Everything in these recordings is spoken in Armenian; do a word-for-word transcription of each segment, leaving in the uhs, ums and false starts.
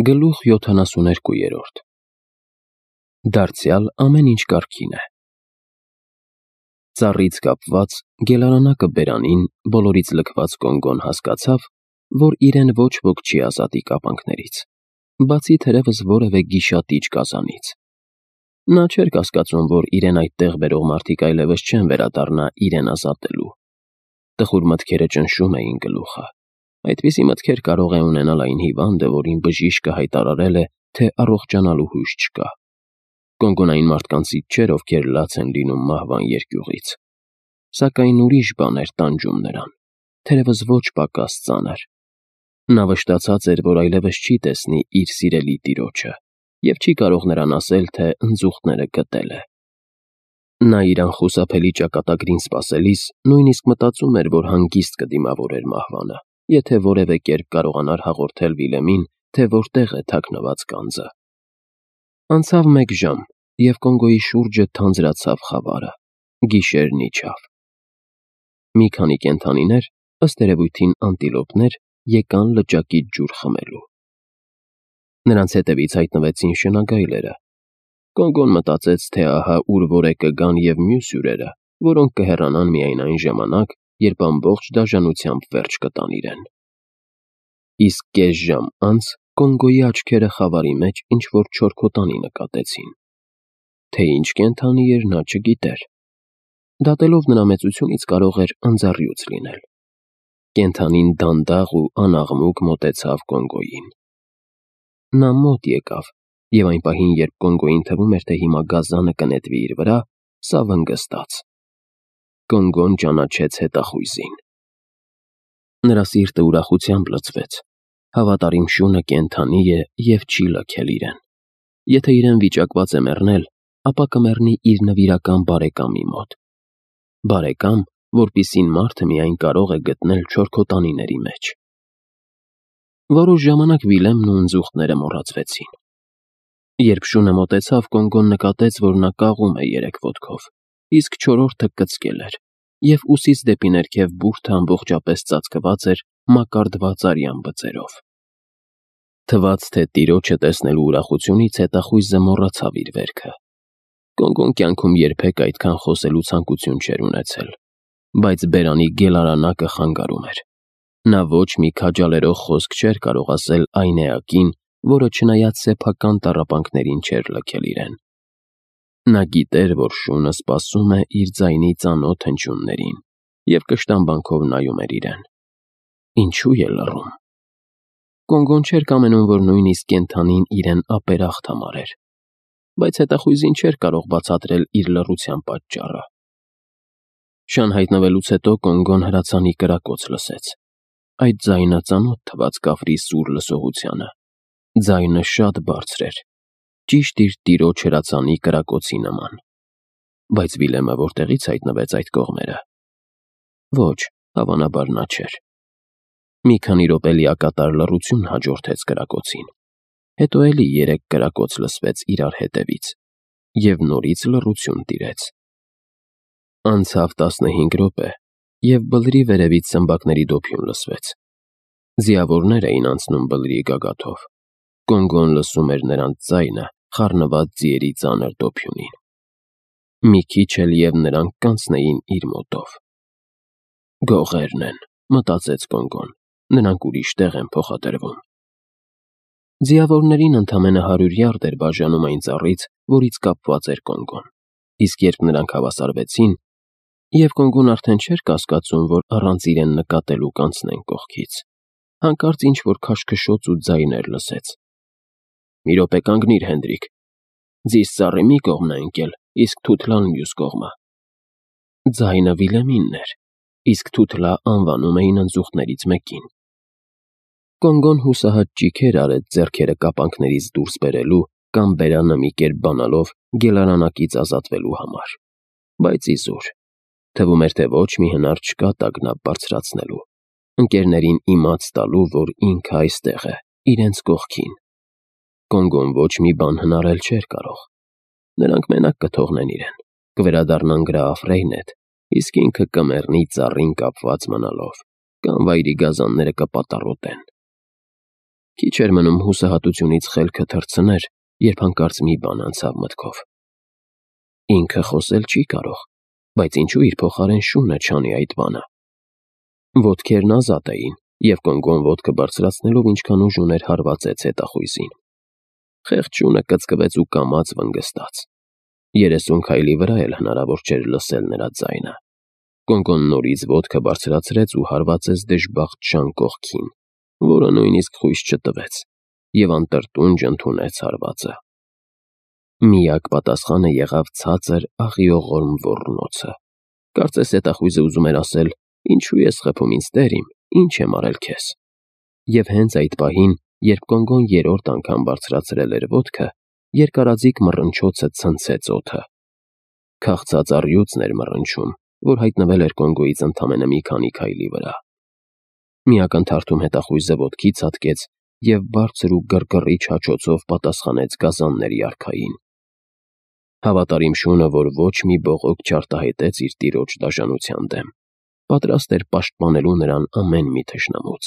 Գլուխ յոթանասուներկուերորդ Դարձյալ ամեն ինչ կարգին է։ Ծառից կապված գելարանակը բերանին բոլորից լքված Կոնգոն հասկացավ, որ իրեն ոչ ոք չի ազատի կապանքներից, բացի թերևս որևէ գիշատիչ կազանից։ Նա չէր կասկածում, որ իրեն այդտեղ բերող մարդիկ այլևս չեն վերադառնա իրեն ազատելու։ Տխուր մտքերը ճնշում էին գլուխը։ Այդպիսի մտքեր կարող է ունենալ այն հիվանդը, որին բժիշկը հայտարարել է, թե առողջանալու հույս չկա։ Կոնգոն այն մարդկանցից չէր, ովքեր լաց են լինում մահվան երկյուղից։ Սակայն ուրիշ բան էր տանջում նրան, թերևս ոչ պակաս ծանր։ Նա վշտացած էր, որ այլևս չի տեսնի իր սիրելի տիրոջը և չի կարող նրան ասել, թե ընձուղտները գտել է։ Նա իր անխուսափելի ճակատագրին սպասելիս նույնիսկ մտածում էր, որ հանգիստ կդիմավորեր մահվանը, եթե որևէ կերպ կարողանար հաղորդել Վիլեմին, թե որտեղ է թաքնված գանձը։ Անցավ մեկ ժամ, և Կոնգոյի շուրջը թանձրացավ խավարը, գիշերն իջավ։ Մի քանի կենդանիներ, ըստ երևույթին անտիլոպներ, եկան լճակից ջուր խմելու։ Նրանց հետևից հայտնվեցին շնագայլերը։ Կոնգոն մտածեց, թե ահա ուր որ է կգան և մյուս հյուրերը, որոնք կհեռանան միայն այն ժամանակ, երբ ամբողջ դաժանությամբ վերջ կտան իրեն։ Իսկ կես ժամ անց Կոնգոյի աչքերը խավարի մեջ ինչ-որ չորքոտանի նկատեցին։ Թե ինչ կենդանի էր, նա չգիտեր։ Դատելով նրա մեծությունից կարող էր անձեռյուծ լինել։ Կենդանին դանդաղ ու անաղմուկ մոտեցավ Կոնգոյին։ Նա մոտ եկավ, և այն պահին, երբ Կոնգոյին թվում էր, թե հիմա գազանը կնետվի իր վրա, սա վնգստաց։ Կոնգոն ճանաչեց հետախույզին։ Նրա սիրտը ուրախությամբ լցվեց։ Հավատարիմ շունը կենդանի է և չի լքել իրեն։ Եթե իրեն վիճակված է մեռնել, ապա կմեռնի իր նվիրական բարեկամի մոտ։ Բարեկամ, որպիսին մարդը միայն կարող է գտնել չորքոտանիների մեջ։ Որոշ ժամանակ Վիլեմն ու ընձուղտները մոռացվեցին։ Երբ շունը մոտեցավ, Կոնգոն նկատեց, որ նա կաղում է երեք ոտքով, իսկ չորրորդը կծկել էր, և ուսից դեպի ներքև բուրդը ամբողջապես ծածկված էր մակարդված արյան բծերով։ Թվաց, թե տիրոջը տեսնելու ուրախությունից հետախույզը մոռացավ իր վերքը։ Կոնգոն կյանքում երբեք այդքան խոսելու ցանկություն չէր ունեցել, բայց բերանի գելարանակը խանգարում էր։ Նա ոչ մի քաջալերող խոսք չէր կարող ասել այն էակին, որը չնայած սեփական տառապանքներին չէր լքել իրեն։ Նա գիտեր, որ շունը սպասում է իր ձայնի ծանոթ հնչյուններին և կշտամբանքով նայում էր իրեն։ Ինչու է լռում։ Կոնգոն չէր կամենում, որ նույնիսկ կենդանին իրեն ապերախտ համարեր, բայց հետախույզին չէր կարող բացատրել իր լռության պատճառը։ Շան հայտնվելուց հետո Կոնգոն հրացանի կրակոց լսեց։ Այդ ձայնը ծանոթ թվաց կավրի սուր լսողությանը։ Ձայնը շատ բարձր էր, ճիշտ իր տիրոջ հրացանի կրակոցի նման։ Բայց Վիլեմը որտեղից հայտնվեց այդ կողմերը։ Ոչ, հավանաբար նա չէր։ Մի քանի րոպե լիակատար լռություն հաջորդեց կրակոցին։ Հետո էլի երեք կրակոց լսվեց իրար հետևից, և նորից լռություն տիրեց։ Անցավ տասնհինգ րոպե, և բլրի վերևից սմբակների դոփյուն լսվեց։ Ձիավորներ էին անցնում բլրի գագաթով։ Կոնգոն լսում էր նրանց ձայնը, խառնված ձիերի ծանր դոփյունին։ Մի քիչ էլ և նրանք կանցնեին իր մոտով։ Գողերն են, մտածեց Կոնգոն, նրանք ուրիշ տեղ են փոխադրվում։ Ձիավորներին ընդամենը հարյուր յարդ էր բաժանում այն ծառից, որից կապված էր Կոնգոն, իսկ երբ նրանք հավասարվեցին, և Կոնգոն արդեն չէր կասկածում, որ առանց իրեն նկատելու կանցնեն կողքից, հանկարծ ինչ-որ քաշքշոց ու ձայներ լսեց։ Մի րոպե կանգնիր, Հենդրիկ։ Ձիզ ծառի մի կողմն է ընկել, իսկ թութլան մյուս կողմը։ Ձայնը Վիլեմինն էր, իսկ թութլա անվանում էին ընձուղտներից մեկին։ Կոնգոն հուսահատ ճիգեր արեց ձեռքերը կապանքներից դուրս բերելու կամ բերանը մի կերպ բանալով գելարանակից ազատվելու համար։ Բայց իզուր։ Թվում էր, թե ոչ մի հնար չկա տագնապ բարձրացնելու, ընկերներին իմաց տալու, որ ինքը այստեղ է, իրենց կողքին։ Կոնգոն ոչ մի բան հնարել չէր կարող։ Նրանք մենակ կթողնեն իրեն, կվերադառնան Գրաաֆրեին հետ, իսկ ինքը կմեռնի ծառին կապված մնալով, կամ վայրի գազանները կպատառոտեն։ Քիչ էր մնում հուսահատությունից խելքը թռցներ, երբ հանկարծ մի բան անցավ մտքով։ Ինքը խոսել չի կարող, բայց ինչու իր փոխարեն շունը չանի այդ բանը։ Ոտքերն ազատ էին, և Կոնգոն ոտքը բարձրացնելով ինչքան ուժ ուներ հարվածեց հետախույզին։ Խեղճ շունը կծկվեց ու կամաց վնգստաց։ Երեսուն քայլի վրա էլ հնարավոր չէր լսել նրա ձայնը։ Կոնգոն նորից ոտքը բարձրացրեց ու հարվածեց դժբախտ Ժան կողքին, որը նույնիսկ խույս չտվեց, և անտրտունջ ընդունեց հարվածը։ Միակ պատասխանը եղավ ցածր աղիողորմ ոռնոցը։ Կարծես հետախույզը ուզում էր ասել. «Ինչու ես խփում ինձ, տեր իմ, ինչ եմ արել քեզ»։ Եվ հենց այդ պահին, երբ Կոնգոն երրորդ անգամ բարձրացրել էր ոտքը, երկարաձիգ մռնչոցը ցնցեց օդը։ Քաղցած առյուծն էր մռնչում, որ հայտնվել էր Կոնգոյից ընդամենը մի քանի քայլի վրա։ Մի ակնթարթում հետախույզը ոտքի ցատկեց և բարձր ու գրգռիչ հաչոցով պատասխանեց գազանների արքային։ Հավատարիմ շունը, որ ոչ մի բողոք չարտահայտեց իր տիրոջ դաժանության դեմ, պատրաստ էր պաշտպանելու նրան ամեն մի թշնամուց։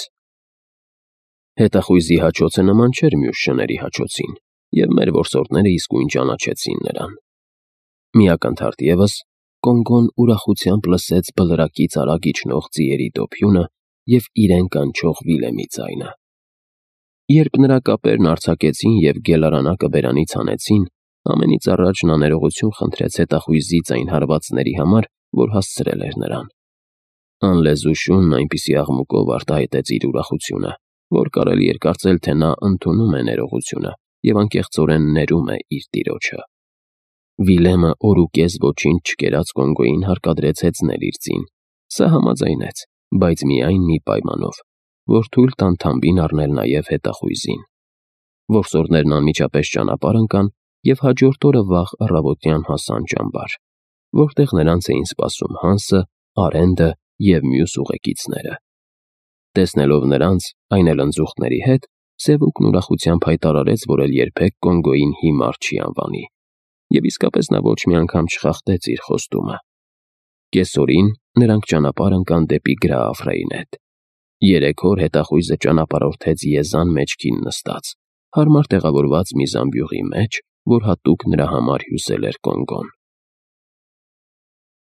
Հետախույզի հաչոցը նման չէր մյուս շների հաչոցին, և մեր որսորդները իսկույն ճանաչեցին նրան։ Մի ակնթարթ ևս, Կոնգոն ուրախությամբ լսեց բլրակից արագ իջնող ձիերի դոփյունը և իրեն կանչող Վիլեմի ձայնը։ Երբ նրա կապերն արձակեցին և գելարանակը բերանից հանեցին, ամենից առաջ նա ներողություն խնդրեց հետախույզից այն հարվածների համար, որ հասցրել էր նրան։ Անլեզու շունն այնպիսի աղմուկով արտահայտեց իր ուրախությունը, որ կարելի էր կարծել, թե նա ընդունում է ներողությունը և անկեղծորեն ներում է իր տիրոջը։ Վիլեմը օր ու կես ոչինչ չկերած Կոնգոյին հարկադրեց հեծնել իր ձին։ Սա համաձայնեց, բայց միայն մի պայմանով, որ թույլ տան թամբին առնել նաև հետախույզին։ Որսորդներն անմիջապես ճանապարհ ընկան և հաջորդ օրը վաղ առավոտյան հասան ճամբար, որտեղ նրանց էին սպասում Հանսը, Արենդը և մյուս ուղեկիցները։ Տեսնելով նրանց, այն էլ ընձուղտների հետ, Սևուկն ուրախությամբ հայտարարեց, որ էլ երբեք Կոնգոյին հիմար չի անվանի։ Եվ իսկապես նա ոչ մի անգամ չխախտեց իր խոստումը։ Կեսօրին նրանք ճանապարհ ընկան դեպի Գրաավրեյնետ։ Երեք օր հետախույզը ճանապարհորդեց Եզան մեջքին նստած, հարմար տեղավորված մի զամբյուղի մեջ, որ հատուկ նրա համար հյուսել էր Կոնգոն։